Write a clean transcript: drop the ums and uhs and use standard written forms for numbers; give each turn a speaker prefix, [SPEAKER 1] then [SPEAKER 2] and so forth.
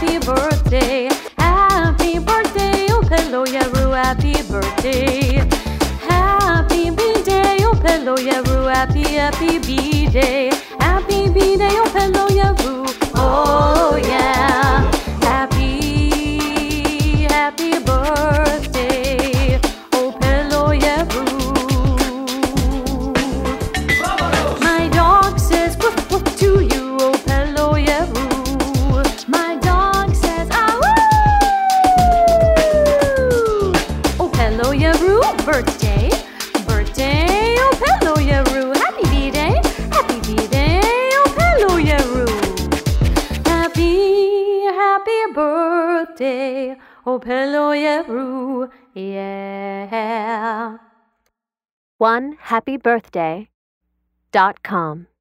[SPEAKER 1] happy birthday. Happy birthday, oh Pelo Yaru, happy birthday. Happy B-Day, oh Pelo Yaru, happy B-Day. Happy B-Day, oh Pelo Yaru, oh yeah. Happy birthday, oh Pelo Yaru. My dog says woof woof to you, oh Pelo Yaru. My dog says ah woo. Oh Pelo Yaru, birthday, birthday, oh Pelo Yaru. Happy B-Day, oh Pelo Yaru. Happy birthday, oh Pelo Yaru, yeah.
[SPEAKER 2] OneHappyBirthday.com